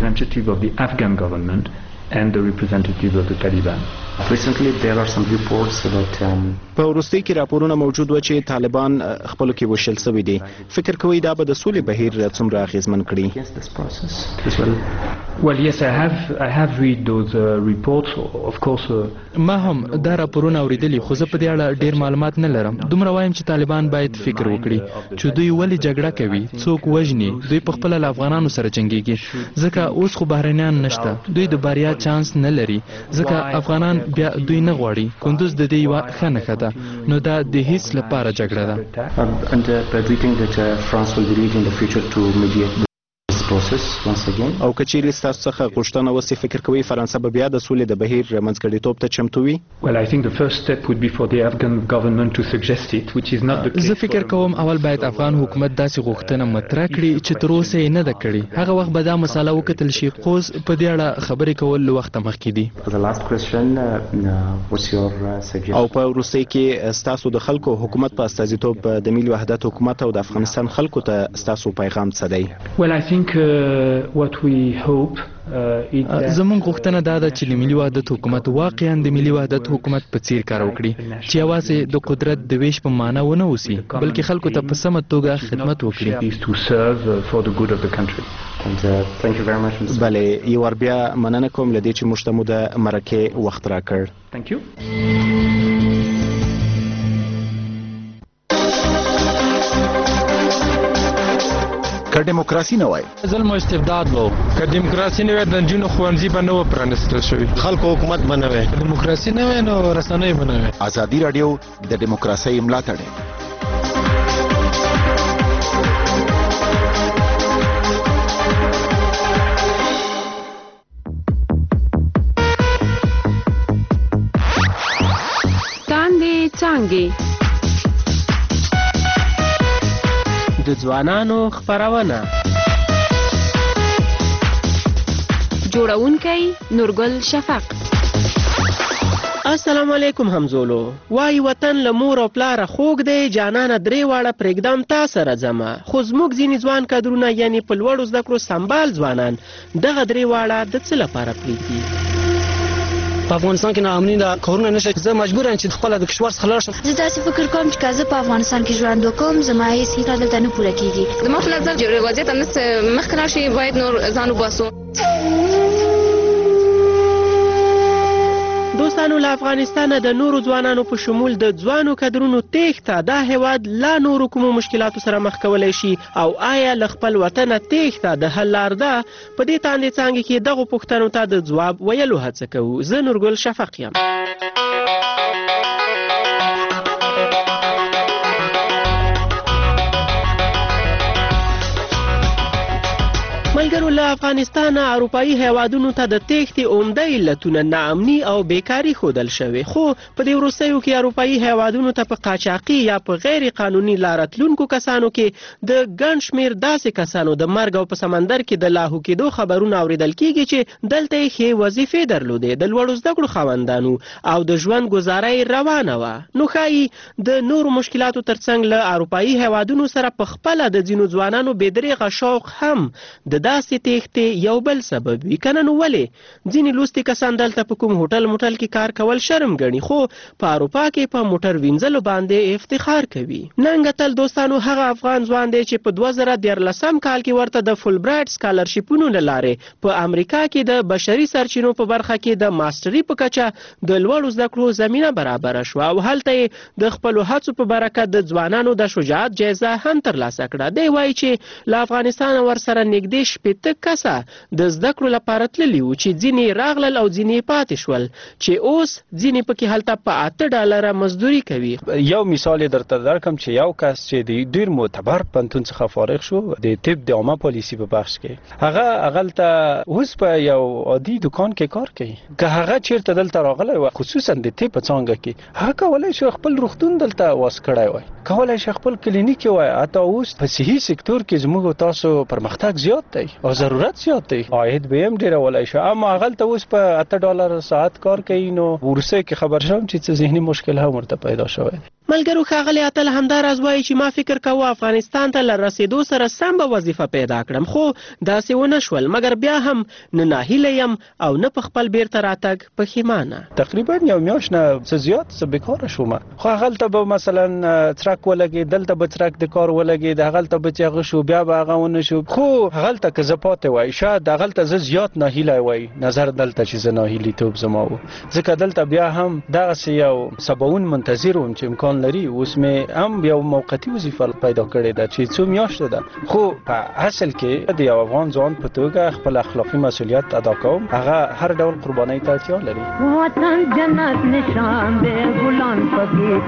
representative of the Afghan government and the representative of the Taliban. Recently there are some reports that په وروستۍ کې راپورونه موجود و چې طالبان خپلو کې وشل شوي دي. فکر کوئ دا به د سولې بهیر څومره اغېزمن کړي؟ this process as well. Well, yes, I have read those reports. Of course, ما هم دا راپورونه اوریدلي، خو زه په دې اړه ډیر معلومات نه لرم. دومره وایم چې طالبان باید فکر وکړي چې دوی ولې جګړه کوي، څوک وژني، دوی په خپل له افغانانو سره جنګيږي ځکه اوس خو بهرنیان نشته، دوی د بریا چانس نه لري ځکه افغانان بیا دوی نه غواړي. کندوز د دې یوه ښه نښه ده، نو دا د هیڅ لپاره جګړه ده. But we think that France will be leading in the future to mediate this process once again. او که چیرې ستاسو څخه غوښتنه وسي، فکر کوئ فرانسه به بیا د سولې د بهیر منځګړیتوب ته چمتو وي؟ Well, I think the first step would be for the Afghan government to suggest it, which is not the case. زه فکر کوم اول باید افغان حکومت داسې غوښتنه مطرح کړي چې تر اوسه یې نه ده کړې. هغه وخت به دا مسله وکتل شي. خو په دې اړه خبرې کول له وخته مخکې دي. The last question, what's your suggestion? او په وروستۍ کې ستاسو د خلکو حکومت په استازیتوب د ملي وحدت حکومت او د افغانستان خلکو ته ستاسو پیغام څه دی؟ Well, I think what we hope زمونږ غوښتنه دا ده چې د ملي وحدت حکومت واقعا د ملي وحدت حکومت په څیر کار وکړي چې یوازې د قدرت د ویش په معنا ونه اوسي، بلکې خلکو ته په سمه توګه خدمت وکړي. Thank you very much. بله، یو وار بیا مننه کوم له دې چې موږ ته مو د مرکې وخت راکړ. Thank you. که دیموکراسي نه وای، ظلم او استبداد وو. که دیموکراسي نه وای، د نجونو ښوونځي به نه و پرانیستل شوي. خلکو حکومت به نه وای. دیموکراسي نه وای نو رسنۍ به نه وای. ازادي راډیو د دیموکراسۍ ملاتړ. څانګې د ځوانانو خپرونه، جوړونکی نورګل شفق. السلام علیکم همزولو. وای وطن له مور او پلاره خوږ دی، جانانه درې واړه پرېږدم تا سره ځمه. خو زموږ ځینې ځوان کادرونه یعنې په لوړو زده کړو سمبال ځوانان دغه درې واړه د څه لپاره پرېږدي؟ په افغانستان کې ناامني ده، کورونه نشته. زه مجبور یم چې خپل د کشور څخه لاړ شم. زه داسې فکر کوم چې که زه په افغانستان کې ژوند وکړم، زما هیڅ هیله دلته نه پوره کېږي. زما په نظر وضعیت همداسې مخکې لاړ شي، باید نور ځان وباسو. دوستانو، له افغانستانه د نورو ځوانانو په شمول د ځوانو کدرونو تېښته دا هیواد لا نورو کومو مشکلاتو سره مخ کولی شي او آیا له خپل وطنه تېښته د حل لار ده؟ په دې تاندې څانګې کې دغو پوښتنو ته د ځواب ویلو هڅه کوو. زه نورګل شفق یم. ملګرو، له افغانستانه اروپایي هیوادونو ته د تېښتې عمده علتونه ناامني او بیکاري ښودل شوې، خو په دې وروستیو کې اروپایي هیوادونو ته په قاچاقي یا په غیر قانوني لاره تلونکو کسانو کې د ګڼ شمېر داسې کسانو د مرګ او په سمندر کې د لاهو کېدو خبرونه اورېدل کېږي چې دلته یې ښې وظیفې درلودې، د لوړو زده کړو خاوندانو او د ژوند ګزاره یې روانه وه. نو ښایي د نورو مشکلاتو ترڅنګ له اروپایي هیوادونو سره په خپله د ځینو ځوانانو بېدریغه شوق هم د داسې تېښتې یو بل سبب وي. که نه نو ولې ځینې لوستي کسان دلته په کوم هوټل موټل کې کار کول شرم ګڼي، خو په اروپا کې په موټر وینځلو باندې افتخار کوي. ننګ تل دوستانو هغه افغان ځوان دی چې په 2013 کال کې ورته د فول برایټ سکالرشیپونو له لارې په امریکا کې د بشري سرچینو په برخه کې د ماسټري په کچه د لوړو زده کړو زمینه برابره شوه او هلته یې د خپلو هڅو په برکت د ځوانانو د شجاعت جایزه هم ترلاسه کړه. دی وایي چې له افغانستانه ورسره نږدې 80 کسه د زده کړو لپاره تللي وو چې ځینې راغلل او ځینې پاتې شول، چې اوس ځینې پکې هلته په $8 مزدوري کوي. یو مثال درته درکم چې یو کس چې د ډیر معتبر پوهنتون څخه فارغ شو د طب د عامه پالیسي په بخش کې، هغه هغلته اوس په یو عادي دکان کې کار کوي. که هغه چیرته دلته راغلی و خصوصا د طب په څانګه کې، هغه کولی شي خپل روغتون دلته واس کړی وای، کولی شي خپل کلینیک وای. حتی اوس په صحي سکتور کې زموږ تاسو پرمختګ زیات دی او ضرورت زیات دی، عاید به هم ډیر ولای شي. اما هغلته اوس په $8 ساعت کار کوي. نو ورسه کې خبر شوم چې ذهني مشکل هم ورته پیدا شوی. ملګرو ښاغلی اتل همداراز وایي چې ما فکر کوه افغانستان ته له رسېدو سره سم به وظیفه پیدا کړم خو داسې ونه شول مګر بیا هم نه ناهیله یم او نه په خپل بیرته راتګ پښیمانه. تقریبا یو میاشت نه څه زیات څه بیکاره شوم خو هغلته به مثلا څرک ولګي دلته به څرک د کار ولګي د هغلته به چې هغه شو بیا به هغه ونه شو خو هغلته که زه پاتې وای شاید هغلته زه زیات ناهیلی وای نظر دلته چې زه ناهیلیتوب زما و ځکه دلته بیا هم دغسې یو سباون منتظر وم چې امکان لري اوس مې هم یو موقتي وظیفه پیدا کړې ده چې څو میاشتې ده خو په اصل کې د یو افغان ځوان په توګه خپل اخلاقي مسؤلیت ادا کوم هغه هر ډول قربانۍ ته اړتیا لري. وطن جنت نشان دی ګلان پکې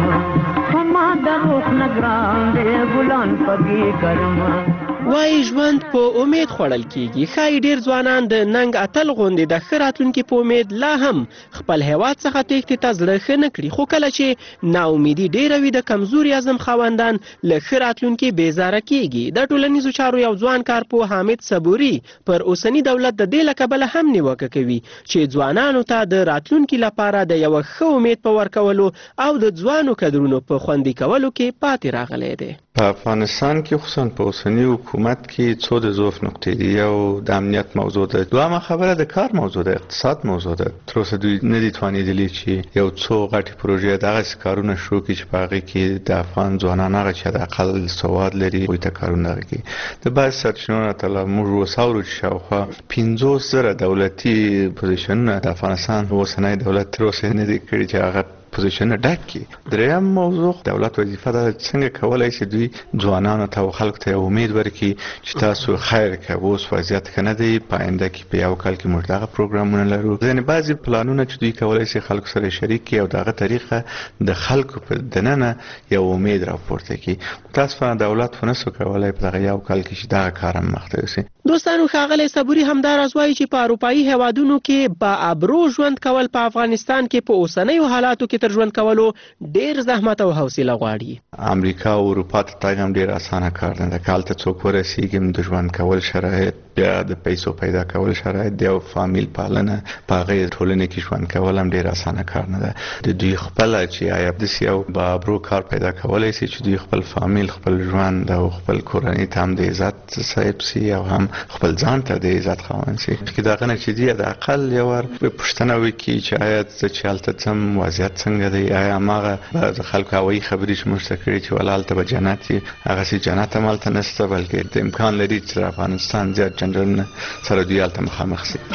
کرم فما د روح نگران دی ګلان پکې کرم. وایي ژوند په امید خوړل کیږي. ښایي ډیر ځوانان د ننګ اتل غوندې د ښه راتلونکي په امید لا هم خپل هیواد څخه تېښتې ته زړه ښه نه کړي خو کله چې ناامیدي ډیره وي د کمزوري عزم خاوندان له ښه راتلونکي بیزاره کیږي. د ټولنیزو چارو یو ځوان کارپوه حامد صبوري پر اوسني دولت د دې له کبله هم نیوکه کوي چې ځوانانو ته د راتلونکي لپاره د یوه ښه امید په ورکولو او د ځوانو کدرونو په خوندي کولو کې پاتې راغلی دی. په افغانستان کې خصوصا په اوسني حکومت کې څو د ضعف نقطې دي. یو د امنیت موضوع ده دویمه خبره د کار موضوع ده اقتصاد موضوع ده. تر اوسه دوی نه دي توانېدلي چې یو څو غټې پروژې دغسې کارونه شروع کړي چې په هغې کې د افغان ځوانان هغه چې د اقل سواد لري هغوی ته کارونه هغه کوي. د بعضې سرچینو نه تله موږ اوس اورو چې شاوخوا 50,000 دولتي پوزیشنونه د افغانستان اوسنی دولت تر اوسه نه دي کړي چې هغه پوزیشنونه ډک کړي. دریم موضوع دولت وظیفه ده څنګه کولی شي دوی ځوانانو ته او خلکو ته امید ورکړي چې تاسو خیر کوئ اوس وضعیت ښه نه دی په آینده کې په یو کال کې موږ دغه پروګرامونه لرو. ځینې بعضې پلانونه چې دوی کولی شي خلکو سره شریک کړي او دغه طریقه د خلکو په دننه یو امید راپورته کړي. متاسفانه دولت خو نسو کولی په دغه یو کال کې چې دغه کار هم مخته یوسي. دوستانو ښاغلی صبوري همداراز وایي چې په اروپایي هیوادونو کې با ابرو ژوند کول په افغانستان کې په اوسنیو حالاتو کې تر ژوند کولو ډیر زحمت او حوصله غواړي. امریکا او اروپا ته تګ هم ډیر اسانه کار نه ده. که هلته څوک ورسېږي د ژوند کول شرایط بیا د پیسو پیدا کول شرایط دی او فامیل پالنه په هغې ټولنې کې ژوند کول هم ډیر اسانه کار نه ده. د دوی خپله چې آیا داسې یو با ابرو کار پیدا کولی شي چې دوی خپل فامیل خپل ژوند او خپل کورنۍ ته هم د عزت صاحب سي او هم خپل ځان ته د عزت خاوند سي. که د هغه نه چې دی د اقل یو ور پوښتنه وکړي چې آیا زه چې هلته ځم وضعیت څنګه دی آیا هماغه د خلکو هوایي خبرې چې موږ ته کړي چې ولا هلته به جنت وي هغسې جنت هم هلته نشته بلکې د امکان لري چې د افغانستان زیات جنرالونه سره دوی هلته مخامخ سي.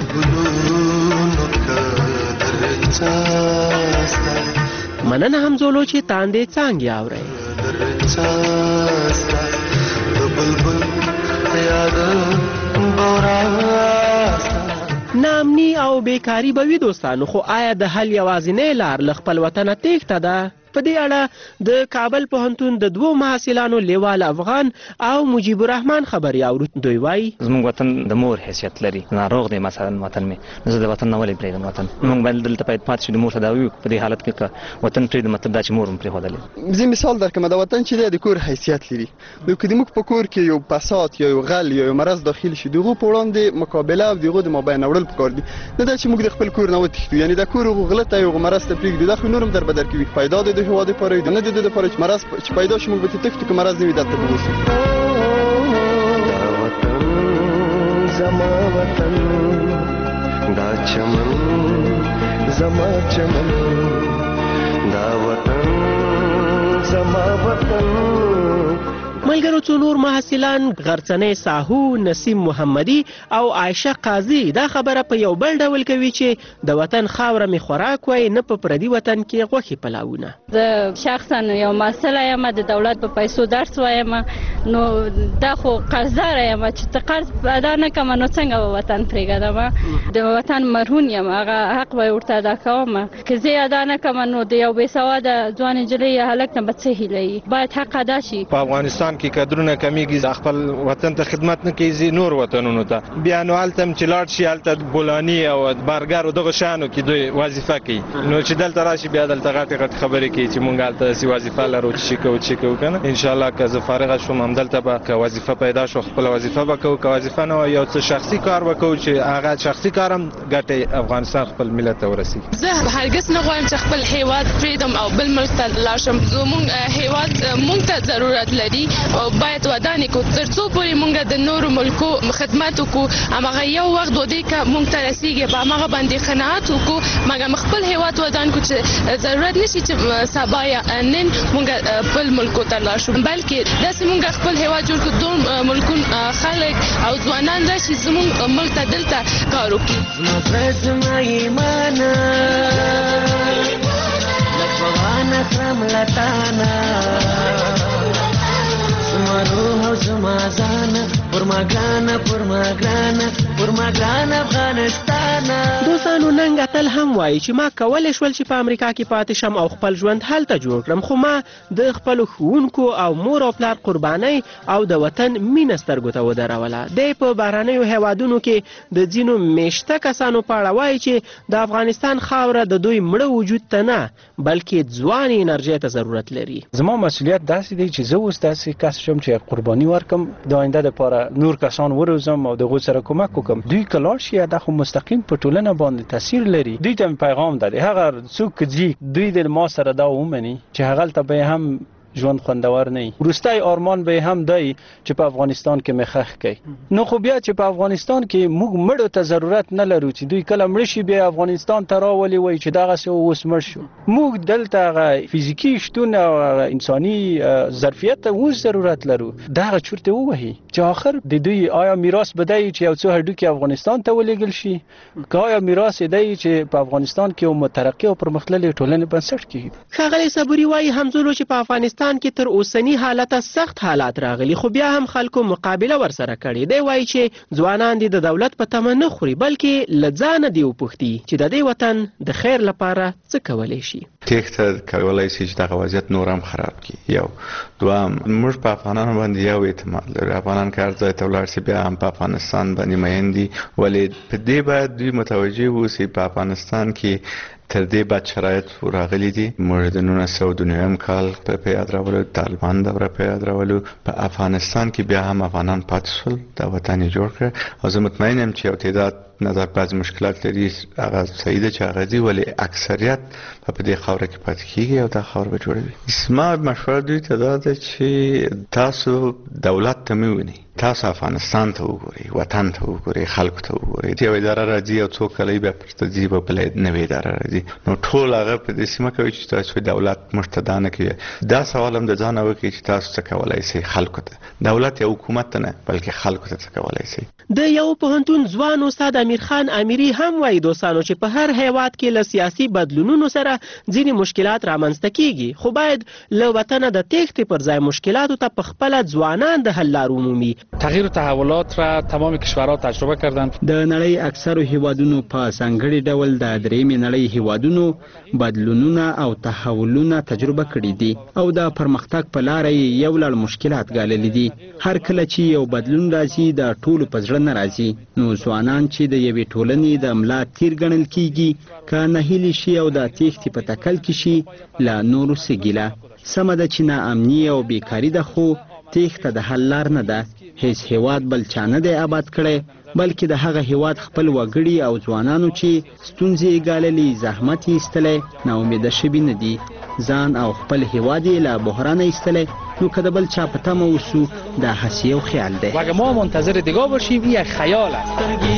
مننه همزولو چې تاندې څانګې اورئ. ناامني او بیکاري به وي دوستانو خو آیا د حل یوازینۍ لار له خپل وطنه تېښته ده؟ په دې اړه د کابل پوهنتون د 2 محصلانو لیوال افغان او مجیب الرحمن خبري اورو. دوی وایي زموږ وطن د مور حیثیت لري ناروغ دی مثلا وطن مې زه د وطن نه ولې پرېږدم وطن موږ باید دلته باید پاتې شو د مور تداوي په دې حالت کې که وطن پرېږدم مطلب دا چې مور هم پرېښودلی. زه مثال درکړم د وطن چې دی د کور حیثیت لري نو که موږ په کور کې یو فساد یا یو غل یا یو مرض داخل شي دغه په وړاندې مقابله او دغه د مابین وړل پکار دي نه دا چې موږ د خپل کور نه وتښتو یعنی د کور غلط او مرض ته پرېږدو دا خو نورم در بدر کوي پیدا د هوا د پاره نه د دې لپاره چې مرض چې پیدا شي موږ به تښتو که مرض نه وي دلته به اوسو. زما وطن دا چمن زما چمن دا وطن زما وطن. ملګرو څو نور محصلان غرڅنۍ ساهو نسیم محمدي او عایشه قاضي دا خبره په یو بل ډول کوي چې د وطن خاوره می خوراک وای نه په پردي وطن کې غوښې پلاونه. زه شخصا یو محصله یم د دولت په پیسو درس وایم نو دا خو قرضدار یم چې ته قرض ادا نه کوم نو څنګه به وطن پرېږدم د وطن مرهون یم هغه حق به ورته ادا کوم که زه ادا نه کوم نو د یو بې سواده ځوان نجلۍ یا هلک نه به څه هیله وي باید حق ادا شي. په افغانستان کې کادرونه کمیږي خپل وطن ته خدمت نه کوي نور وطنونو ته بیا نو هلته چې لاړ شي هلته بولاني او بارګر او دغه شانو کې دوی وظیفه کوي نو چې دلته راشي بیا دلته غټ خبرې کوي چې مونږ هلته سی وظیفه لرو چې کوو کنه ان شاء الله که زه فارغ شوم همدلته به که وظیفه پیدا شو خپل وظیفه وکړو که وظیفه نه یو څه شخصي کار وکړو چې هغه شخصي کارم ګټه افغانستان خپل ملت ته ورسیږي زه هرگز نه غواړم چې خپل هیواد پریدم او بل ملک ته لاړ شم زموږ هیواد موږ ته ضرورت لري او باید ودانې کو ترڅو پورې موږ د نورو ملکو خدمت وکړو هغه یو وخت ودی که موږ ته رسیږي په هغه باندې قناعت وکړو مګر خپل هیواد ودان کو چې ضرورت نشي چې سبا یا نن موږ بل ملکو ته لاړ شو بلکې داسې موږ خپل هیواد جوړ کړو دوه ملکون خلک او ځوانان راشي زموږ ملک ته دلته کار وکړي زما ایمان لکوان اخرم لتانا زما روح او زما ځان پرماګران افغانستان دوستانو ننګ اتل هم وایي چې ما کولی شول چې په امریکا کې پاتې شم او خپل ژوند هلته جوړ کړم خو ما د خپلو ښوونکو او مور او پلار قربانۍ او د وطن مینه سترګو ته ودروله دی په بهرنیو هیوادونو کې د ځینو میشته کسانو په اړه وایي چې د افغانستان خاوره د دوی مړه وجود ته نه بلکې ځوانې انرژۍ ته ضرورت لري زما مسؤلیت داسې دی چې زه اوس داسې کس شم چې قرباني ورکم د آینده دپاره نور کسان وروزم او دغه سره کومک وکم دوی کلاړ شي دا خو مستقیم په ټولنه باندې تاثیر لري دوی ته پیغام ده هغه څوک چې دوی د ما سره دا ومني چې هغه ته به هم ژوند خوندور نه وروستي ارمان به هم دی چې په افغانستان کې مخخ کوي نو خو بیا چې په افغانستان کې موږ مړو ته ضرورت نه لرو چې دوی کله مړ شي بیا افغانستان ته راولي وای چې دغه څه اوس مړ شو موږ دلته فزیکی شتون او انساني ظرفیت ته اوس ضرورت لرو دغه چورته وایي چې آخر د دوی آیا میراث بدای چې یو څو هډوکي افغانستان ته ولېګل شي که آیا میراث دی چې په افغانستان کې یو مترقي او پرمختللې ټولنې بنسټ کیږي ښاغلی صبوري وایي همزولو چې په افغانستان کې تر اوسنی حالت سخت حالات راغلي خو بیا هم خلکو مقابله ورسره کړې دی وایي چې ځوانان دي د دولت په تمه نه خوري بلکې له ځانه دي وپوښتي چې د دې وطن د خیر لپاره څه کولی شي تېښته کولی شي چې دغه وضعیت نور هم خراب کړي یو دوام موږ په افغانانو باندې یو اعتماد لرو افغانان که هر ځای ته ولاړ شي بیا هم په افغانستان باندې مین دي ولې په دې باید دوی متوجه واوسي په افغانستان کې تر دې بد شرایط راغلي دي موږ د 1999 کال په یاد راولو طالبان دوره په یاد راولو په افغانستان کې بیا هم افغانان پاتې شول دا وطن یې جوړ کړ او زه مطمئن یم چې یو تعداد نظر بعض مشکلات لري هغه صحیح ده چې هغه دي ولې اکثریت په دې خاوره کې پاتې کیږي او دا خاوره به جوړوي زما مشوره دوی ته دا ده چې تاسو دولت ته مې ونی تاسو افغانستان ته وګورئ وطن ته وګورئ خلکو ته وګورئ یو اداره راځي او څوک کلی بیا پرته ځي به بله نوې اداره راځي نو ټول هغه په دې سیمه کوي چې تاسو دولت موږ ته دا نه کوي دا سوال هم د ځانه وکړئ چې تاسو څه کولی شئ خلکو ته دولت یا حکومت ته نه بلکې خلکو ته څه کولی شئ د یو پوهنتون ځوان استاد امیر خان امیری هم وایي دوستانو چې په هر هیواد کې له سیاسي بدلونونو سره ځینې مشکلات رامنځته کیږي خو باید له وطنه د تېښتې پر ځای مشکلاتو ته په خپله ځوانان د حل لار ومومي تغییر و تحولات را تمام کشورها تجربه کردند د نړۍ اکثرو هیوادونو په ځانګړي ډول د درېیمې نړۍ هیوادونو بدلونونه او تحولونه تجربه کړي دي او د پرمختګ په لاره یې یو لړ مشکلات ګاللي دي هر کله چې یو بدلون راځي د ټولو په زړه نه راځي نو ځوانان چې د یوې ټولنې د ملا تیر ګڼل کیږي که نهیلي شي او د تېښتې په تکل کې شي له نورو څه ګیله سمه ده چې ناامني او بیکاري ده خو تېښته د حل لار نه ده هیڅ هیواد بل چا نه دی آباد کړی بلکې د هغه هیواد خپل وګړي او ځوانانو چې ستونزې یې ګاللي زحمت یې ایستلی ناامیده شوي نه دي ځان او خپل هیواد یې له بحرانه ایستلی نو که د بل چا په تمه اوسو دا هسې یو خیال دی و اگه ما منتظر دیگاه باشیم یک خیال است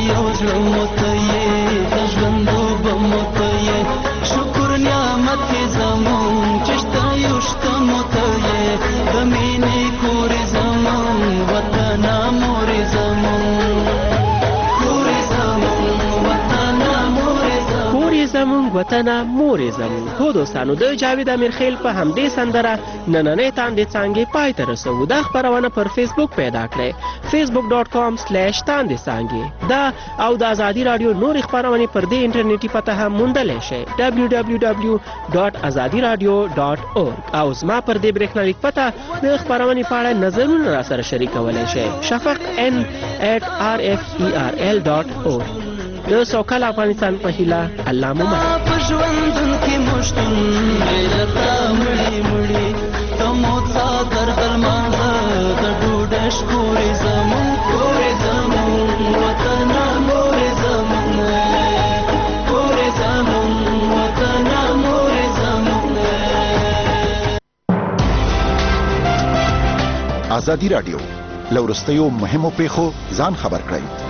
شکر نعمت زمان چشتای شتمتای زمینی کور زمان وطن مور زمان زمونږ وطنه مورې زمونږ. هو دوستانو، د جاوید امیرخیل په همدې سندره نننۍ تاندې څانګې پای ته رسوو. دا خپرونه پر فیسبوک پیدا کړئ facebook.com/تاندې څانګې. دا او د ازادي رادیو نورې خپرونې پر دې انټرنیټي پته هم موندلی شئ www.azadiradio.org. او زما پر دې برېښنالیک پته د خپرونې په اړه نظرونه راسره شریکولی شئ shafaq@rferl.org. د سوکال افغانستان په هیله الله مو مل. په ژوندون کې مشتون ملتا مړي مړي تمو څادر درمانځه د ډوډۍ شکورې زمون کورې زمون وطن مورې زمون کورې زمون وطن مورې زمون. ازادي رادیو لورستیو مهمو پیښو ځان خبر کړئ.